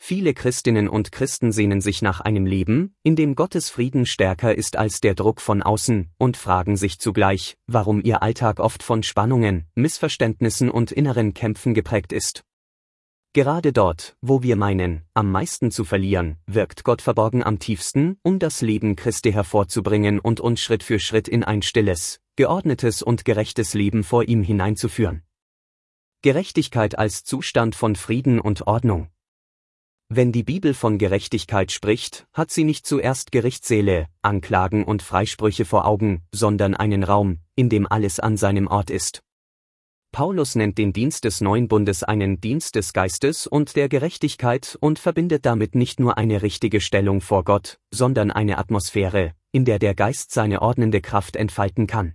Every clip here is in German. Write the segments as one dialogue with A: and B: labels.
A: Viele Christinnen und Christen sehnen sich nach einem Leben, in dem Gottes Frieden stärker ist als der Druck von außen, und fragen sich zugleich, warum ihr Alltag oft von Spannungen, Missverständnissen und inneren Kämpfen geprägt ist. Gerade dort, wo wir meinen, am meisten zu verlieren, wirkt Gott verborgen am tiefsten, um das Leben Christi hervorzubringen und uns Schritt für Schritt in ein stilles, geordnetes und gerechtes Leben vor ihm hineinzuführen. Gerechtigkeit als Zustand von Frieden und Ordnung. Wenn die Bibel von Gerechtigkeit spricht, hat sie nicht zuerst Gerichtssäle, Anklagen und Freisprüche vor Augen, sondern einen Raum, in dem alles an seinem Ort ist. Paulus nennt den Dienst des neuen Bundes einen Dienst des Geistes und der Gerechtigkeit und verbindet damit nicht nur eine richtige Stellung vor Gott, sondern eine Atmosphäre, in der der Geist seine ordnende Kraft entfalten kann.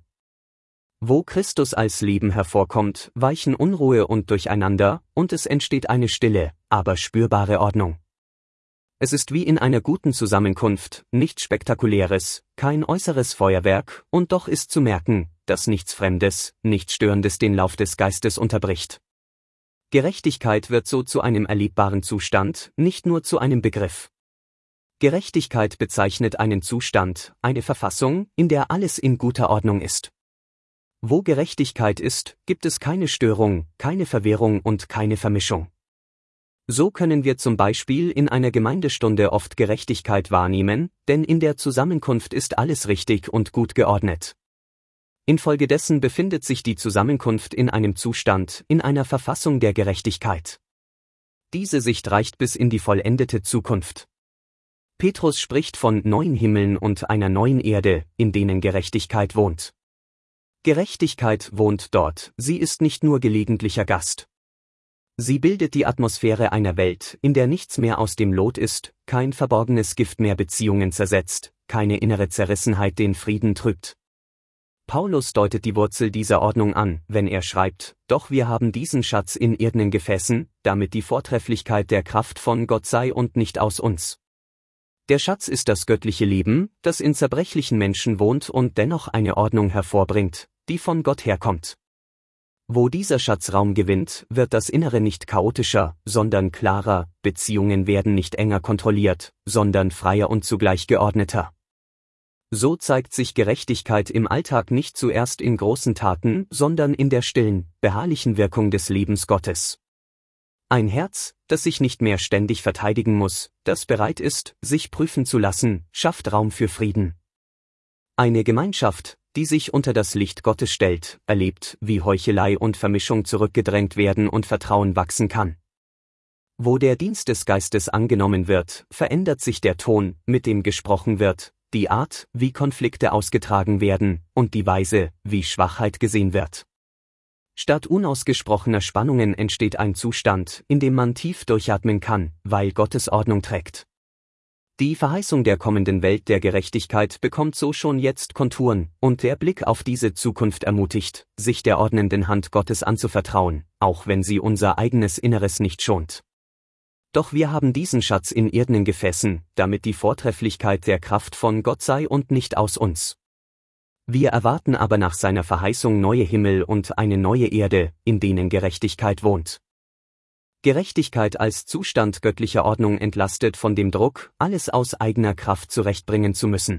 A: Wo Christus als Leben hervorkommt, weichen Unruhe und Durcheinander, und es entsteht eine stille, aber spürbare Ordnung. Es ist wie in einer guten Zusammenkunft, nichts Spektakuläres, kein äußeres Feuerwerk, und doch ist zu merken, dass nichts Fremdes, nichts Störendes den Lauf des Geistes unterbricht. Gerechtigkeit wird so zu einem erlebbaren Zustand, nicht nur zu einem Begriff. Gerechtigkeit bezeichnet einen Zustand, eine Verfassung, in der alles in guter Ordnung ist. Wo Gerechtigkeit ist, gibt es keine Störung, keine Verwirrung und keine Vermischung. So können wir zum Beispiel in einer Gemeindestunde oft Gerechtigkeit wahrnehmen, denn in der Zusammenkunft ist alles richtig und gut geordnet. Infolgedessen befindet sich die Zusammenkunft in einem Zustand, in einer Verfassung der Gerechtigkeit. Diese Sicht reicht bis in die vollendete Zukunft. Petrus spricht von neuen Himmeln und einer neuen Erde, in denen Gerechtigkeit wohnt. Gerechtigkeit wohnt dort, sie ist nicht nur gelegentlicher Gast. Sie bildet die Atmosphäre einer Welt, in der nichts mehr aus dem Lot ist, kein verborgenes Gift mehr Beziehungen zersetzt, keine innere Zerrissenheit den Frieden trübt. Paulus deutet die Wurzel dieser Ordnung an, wenn er schreibt, doch wir haben diesen Schatz in irdenen Gefäßen, damit die Vortrefflichkeit der Kraft von Gott sei und nicht aus uns. Der Schatz ist das göttliche Leben, das in zerbrechlichen Menschen wohnt und dennoch eine Ordnung hervorbringt, die von Gott herkommt. Wo dieser Schatz Raum gewinnt, wird das Innere nicht chaotischer, sondern klarer, Beziehungen werden nicht enger kontrolliert, sondern freier und zugleich geordneter. So zeigt sich Gerechtigkeit im Alltag nicht zuerst in großen Taten, sondern in der stillen, beharrlichen Wirkung des Lebens Gottes. Ein Herz, das sich nicht mehr ständig verteidigen muss, das bereit ist, sich prüfen zu lassen, schafft Raum für Frieden. Eine Gemeinschaft, die sich unter das Licht Gottes stellt, erlebt, wie Heuchelei und Vermischung zurückgedrängt werden und Vertrauen wachsen kann. Wo der Dienst des Geistes angenommen wird, verändert sich der Ton, mit dem gesprochen wird, die Art, wie Konflikte ausgetragen werden, und die Weise, wie Schwachheit gesehen wird. Statt unausgesprochener Spannungen entsteht ein Zustand, in dem man tief durchatmen kann, weil Gottes Ordnung trägt. Die Verheißung der kommenden Welt der Gerechtigkeit bekommt so schon jetzt Konturen, und der Blick auf diese Zukunft ermutigt, sich der ordnenden Hand Gottes anzuvertrauen, auch wenn sie unser eigenes Inneres nicht schont. Doch wir haben diesen Schatz in irdenen Gefäßen, damit die Vortrefflichkeit der Kraft von Gott sei und nicht aus uns. Wir erwarten aber nach seiner Verheißung neue Himmel und eine neue Erde, in denen Gerechtigkeit wohnt. Gerechtigkeit als Zustand göttlicher Ordnung entlastet von dem Druck, alles aus eigener Kraft zurechtbringen zu müssen.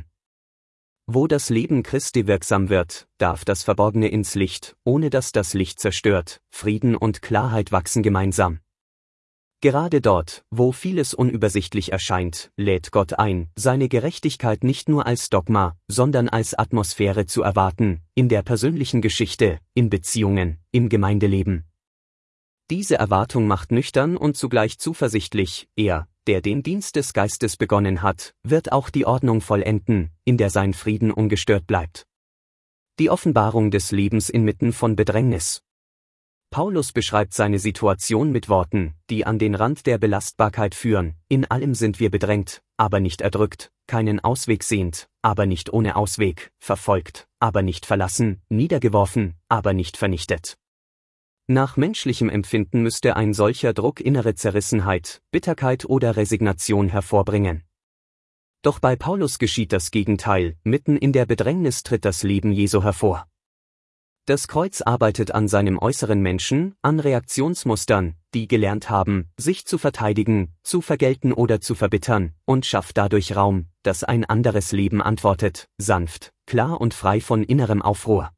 A: Wo das Leben Christi wirksam wird, darf das Verborgene ins Licht, ohne dass das Licht zerstört, Frieden und Klarheit wachsen gemeinsam. Gerade dort, wo vieles unübersichtlich erscheint, lädt Gott ein, seine Gerechtigkeit nicht nur als Dogma, sondern als Atmosphäre zu erwarten, in der persönlichen Geschichte, in Beziehungen, im Gemeindeleben. Diese Erwartung macht nüchtern und zugleich zuversichtlich, er, der den Dienst des Geistes begonnen hat, wird auch die Ordnung vollenden, in der sein Frieden ungestört bleibt. Die Offenbarung des Lebens inmitten von Bedrängnis. Paulus beschreibt seine Situation mit Worten, die an den Rand der Belastbarkeit führen: In allem sind wir bedrängt, aber nicht erdrückt, keinen Ausweg sehend, aber nicht ohne Ausweg, verfolgt, aber nicht verlassen, niedergeworfen, aber nicht vernichtet. Nach menschlichem Empfinden müsste ein solcher Druck innere Zerrissenheit, Bitterkeit oder Resignation hervorbringen. Doch bei Paulus geschieht das Gegenteil, mitten in der Bedrängnis tritt das Leben Jesu hervor. Das Kreuz arbeitet an seinem äußeren Menschen, an Reaktionsmustern, die gelernt haben, sich zu verteidigen, zu vergelten oder zu verbittern, und schafft dadurch Raum, dass ein anderes Leben antwortet, sanft, klar und frei von innerem Aufruhr.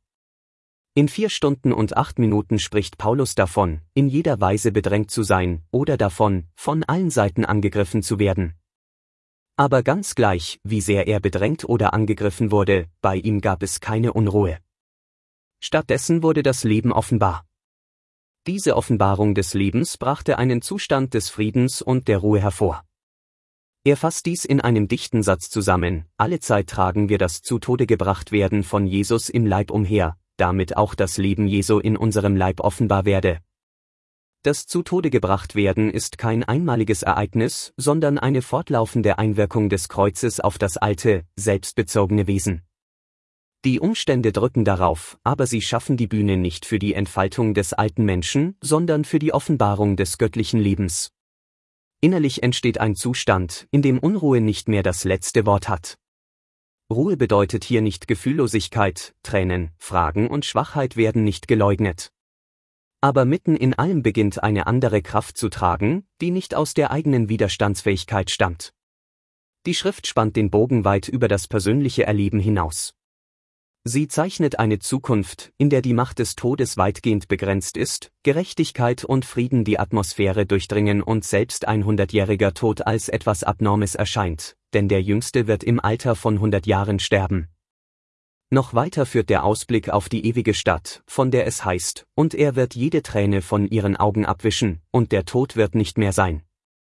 A: In 4 Stunden und 8 Minuten spricht Paulus davon, in jeder Weise bedrängt zu sein, oder davon, von allen Seiten angegriffen zu werden. Aber ganz gleich, wie sehr er bedrängt oder angegriffen wurde, bei ihm gab es keine Unruhe. Stattdessen wurde das Leben offenbar. Diese Offenbarung des Lebens brachte einen Zustand des Friedens und der Ruhe hervor. Er fasst dies in einem dichten Satz zusammen: Allezeit tragen wir das zu Tode gebracht werden von Jesus im Leib umher, damit auch das Leben Jesu in unserem Leib offenbar werde. Das zu Tode gebracht werden ist kein einmaliges Ereignis, sondern eine fortlaufende Einwirkung des Kreuzes auf das alte, selbstbezogene Wesen. Die Umstände drücken darauf, aber sie schaffen die Bühne nicht für die Entfaltung des alten Menschen, sondern für die Offenbarung des göttlichen Lebens. Innerlich entsteht ein Zustand, in dem Unruhe nicht mehr das letzte Wort hat. Ruhe bedeutet hier nicht Gefühllosigkeit, Tränen, Fragen und Schwachheit werden nicht geleugnet. Aber mitten in allem beginnt eine andere Kraft zu tragen, die nicht aus der eigenen Widerstandsfähigkeit stammt. Die Schrift spannt den Bogen weit über das persönliche Erleben hinaus. Sie zeichnet eine Zukunft, in der die Macht des Todes weitgehend begrenzt ist, Gerechtigkeit und Frieden die Atmosphäre durchdringen und selbst ein 100-jähriger Tod als etwas Abnormes erscheint, denn der Jüngste wird im Alter von 100 Jahren sterben. Noch weiter führt der Ausblick auf die ewige Stadt, von der es heißt, und er wird jede Träne von ihren Augen abwischen, und der Tod wird nicht mehr sein.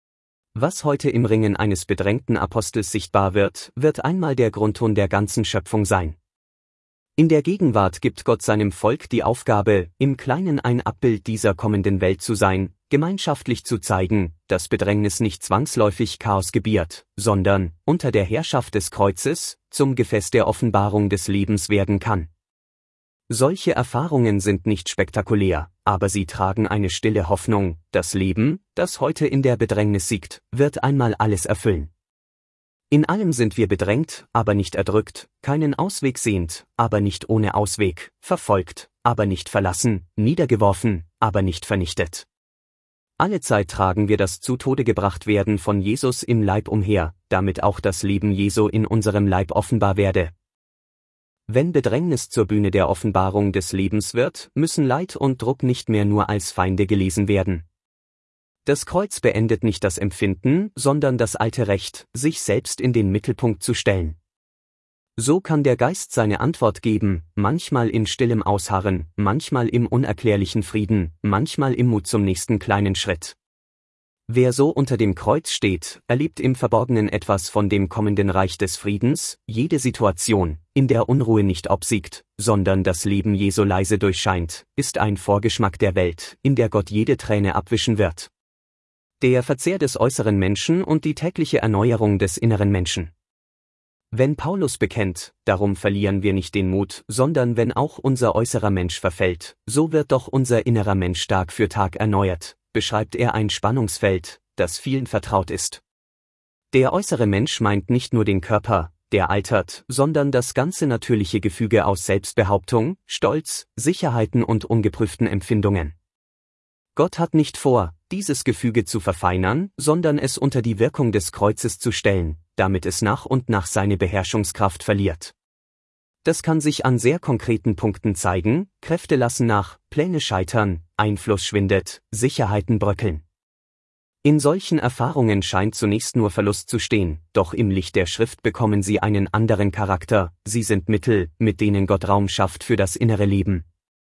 A: Was heute im Ringen eines bedrängten Apostels sichtbar wird, wird einmal der Grundton der ganzen Schöpfung sein. In der Gegenwart gibt Gott seinem Volk die Aufgabe, im Kleinen ein Abbild dieser kommenden Welt zu sein, gemeinschaftlich zu zeigen, dass Bedrängnis nicht zwangsläufig Chaos gebiert, sondern, unter der Herrschaft des Kreuzes, zum Gefäß der Offenbarung des Lebens werden kann. Solche Erfahrungen sind nicht spektakulär, aber sie tragen eine stille Hoffnung: Das Leben, das heute in der Bedrängnis siegt, wird einmal alles erfüllen. In allem sind wir bedrängt, aber nicht erdrückt, keinen Ausweg sehend, aber nicht ohne Ausweg, verfolgt, aber nicht verlassen, niedergeworfen, aber nicht vernichtet. Allezeit tragen wir das zu Tode gebracht werden von Jesus im Leib umher, damit auch das Leben Jesu in unserem Leib offenbar werde. Wenn Bedrängnis zur Bühne der Offenbarung des Lebens wird, müssen Leid und Druck nicht mehr nur als Feinde gelesen werden. Das Kreuz beendet nicht das Empfinden, sondern das alte Recht, sich selbst in den Mittelpunkt zu stellen. So kann der Geist seine Antwort geben, manchmal in stillem Ausharren, manchmal im unerklärlichen Frieden, manchmal im Mut zum nächsten kleinen Schritt. Wer so unter dem Kreuz steht, erlebt im Verborgenen etwas von dem kommenden Reich des Friedens. Jede Situation, in der Unruhe nicht obsiegt, sondern das Leben Jesu leise durchscheint, ist ein Vorgeschmack der Welt, in der Gott jede Träne abwischen wird. Der Verzehr des äußeren Menschen und die tägliche Erneuerung des inneren Menschen. Wenn Paulus bekennt, darum verlieren wir nicht den Mut, sondern wenn auch unser äußerer Mensch verfällt, so wird doch unser innerer Mensch Tag für Tag erneuert, beschreibt er ein Spannungsfeld, das vielen vertraut ist. Der äußere Mensch meint nicht nur den Körper, der altert, sondern das ganze natürliche Gefüge aus Selbstbehauptung, Stolz, Sicherheiten und ungeprüften Empfindungen. Gott hat nicht vor, dieses Gefüge zu verfeinern, sondern es unter die Wirkung des Kreuzes zu stellen, damit es nach und nach seine Beherrschungskraft verliert. Das kann sich an sehr konkreten Punkten zeigen: Kräfte lassen nach, Pläne scheitern, Einfluss schwindet, Sicherheiten bröckeln. In solchen Erfahrungen scheint zunächst nur Verlust zu stehen, doch im Licht der Schrift bekommen sie einen anderen Charakter, sie sind Mittel, mit denen Gott Raum schafft für das innere Leben.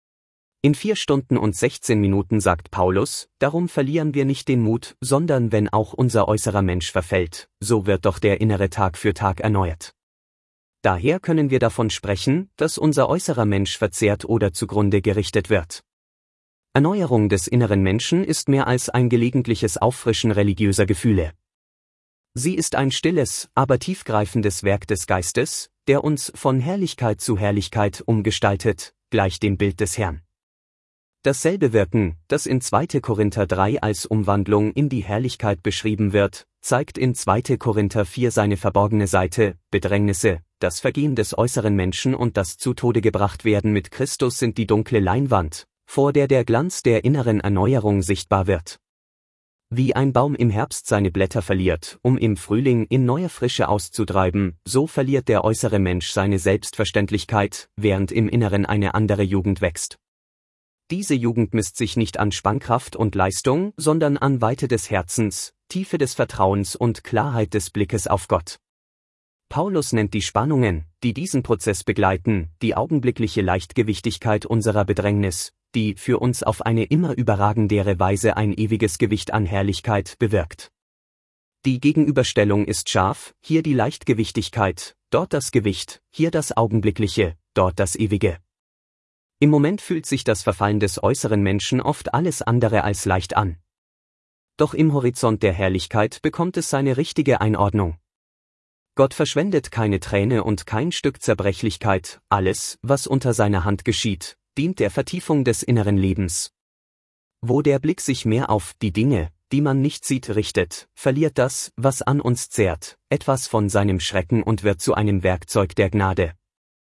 A: In 4 Stunden und 16 Minuten sagt Paulus: Darum verlieren wir nicht den Mut, sondern wenn auch unser äußerer Mensch verfällt, so wird doch der innere Tag für Tag erneuert. Daher können wir davon sprechen, dass unser äußerer Mensch verzehrt oder zugrunde gerichtet wird. Erneuerung des inneren Menschen ist mehr als ein gelegentliches Auffrischen religiöser Gefühle. Sie ist ein stilles, aber tiefgreifendes Werk des Geistes, der uns von Herrlichkeit zu Herrlichkeit umgestaltet, gleich dem Bild des Herrn. Dasselbe Wirken, das in 2. Korinther 3 als Umwandlung in die Herrlichkeit beschrieben wird, zeigt in 2. Korinther 4 seine verborgene Seite: Bedrängnisse, das Vergehen des äußeren Menschen und das zu Tode gebracht werden mit Christus sind die dunkle Leinwand, vor der der Glanz der inneren Erneuerung sichtbar wird. Wie ein Baum im Herbst seine Blätter verliert, um im Frühling in neuer Frische auszutreiben, so verliert der äußere Mensch seine Selbstverständlichkeit, während im Inneren eine andere Jugend wächst. Diese Jugend misst sich nicht an Spannkraft und Leistung, sondern an Weite des Herzens, Tiefe des Vertrauens und Klarheit des Blickes auf Gott. Paulus nennt die Spannungen, die diesen Prozess begleiten, die augenblickliche Leichtgewichtigkeit unserer Bedrängnis, die für uns auf eine immer überragendere Weise ein ewiges Gewicht an Herrlichkeit bewirkt. Die Gegenüberstellung ist scharf, hier die Leichtgewichtigkeit, dort das Gewicht, hier das Augenblickliche, dort das Ewige. Im Moment fühlt sich das Verfallen des äußeren Menschen oft alles andere als leicht an. Doch im Horizont der Herrlichkeit bekommt es seine richtige Einordnung. Gott verschwendet keine Träne und kein Stück Zerbrechlichkeit, alles, was unter seiner Hand geschieht, dient der Vertiefung des inneren Lebens. Wo der Blick sich mehr auf die Dinge, die man nicht sieht, richtet, verliert das, was an uns zehrt, etwas von seinem Schrecken und wird zu einem Werkzeug der Gnade.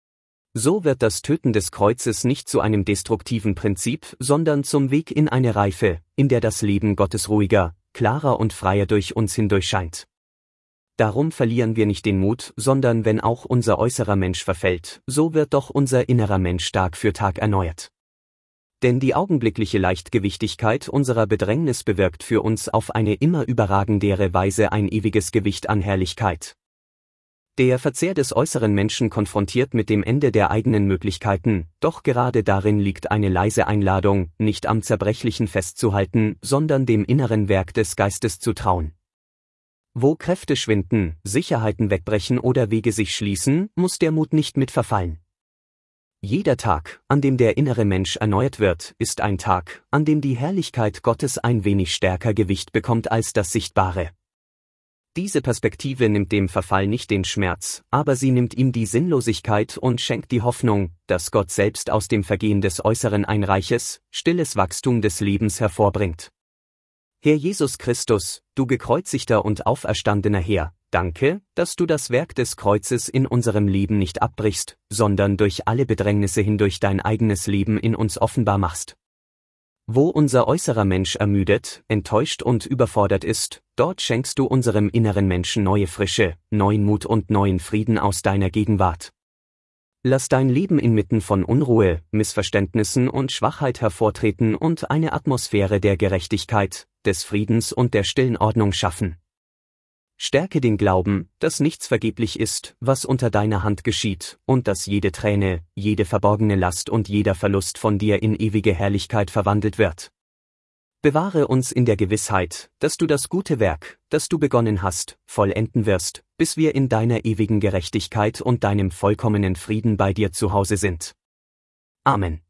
A: So wird das Töten des Kreuzes nicht zu einem destruktiven Prinzip, sondern zum Weg in eine Reife, in der das Leben Gottes ruhiger, klarer und freier durch uns hindurch scheint. Darum verlieren wir nicht den Mut, sondern wenn auch unser äußerer Mensch verfällt, so wird doch unser innerer Mensch Tag für Tag erneuert. Denn die augenblickliche Leichtgewichtigkeit unserer Bedrängnis bewirkt für uns auf eine immer überragendere Weise ein ewiges Gewicht an Herrlichkeit. Der Verzehr des äußeren Menschen konfrontiert mit dem Ende der eigenen Möglichkeiten, doch gerade darin liegt eine leise Einladung, nicht am Zerbrechlichen festzuhalten, sondern dem inneren Werk des Geistes zu trauen. Wo Kräfte schwinden, Sicherheiten wegbrechen oder Wege sich schließen, muss der Mut nicht mit verfallen. Jeder Tag, an dem der innere Mensch erneuert wird, ist ein Tag, an dem die Herrlichkeit Gottes ein wenig stärker Gewicht bekommt als das Sichtbare. Diese Perspektive nimmt dem Verfall nicht den Schmerz, aber sie nimmt ihm die Sinnlosigkeit und schenkt die Hoffnung, dass Gott selbst aus dem Vergehen des Äußeren ein reiches, stilles Wachstum des Lebens hervorbringt. Herr Jesus Christus, du gekreuzigter und auferstandener Herr, danke, dass du das Werk des Kreuzes in unserem Leben nicht abbrichst, sondern durch alle Bedrängnisse hindurch dein eigenes Leben in uns offenbar machst. Wo unser äußerer Mensch ermüdet, enttäuscht und überfordert ist, dort schenkst du unserem inneren Menschen neue Frische, neuen Mut und neuen Frieden aus deiner Gegenwart. Lass dein Leben inmitten von Unruhe, Missverständnissen und Schwachheit hervortreten und eine Atmosphäre der Gerechtigkeit, des Friedens und der stillen Ordnung schaffen. Stärke den Glauben, dass nichts vergeblich ist, was unter deiner Hand geschieht, und dass jede Träne, jede verborgene Last und jeder Verlust von dir in ewige Herrlichkeit verwandelt wird. Bewahre uns in der Gewissheit, dass du das gute Werk, das du begonnen hast, vollenden wirst, bis wir in deiner ewigen Gerechtigkeit und deinem vollkommenen Frieden bei dir zu Hause sind. Amen.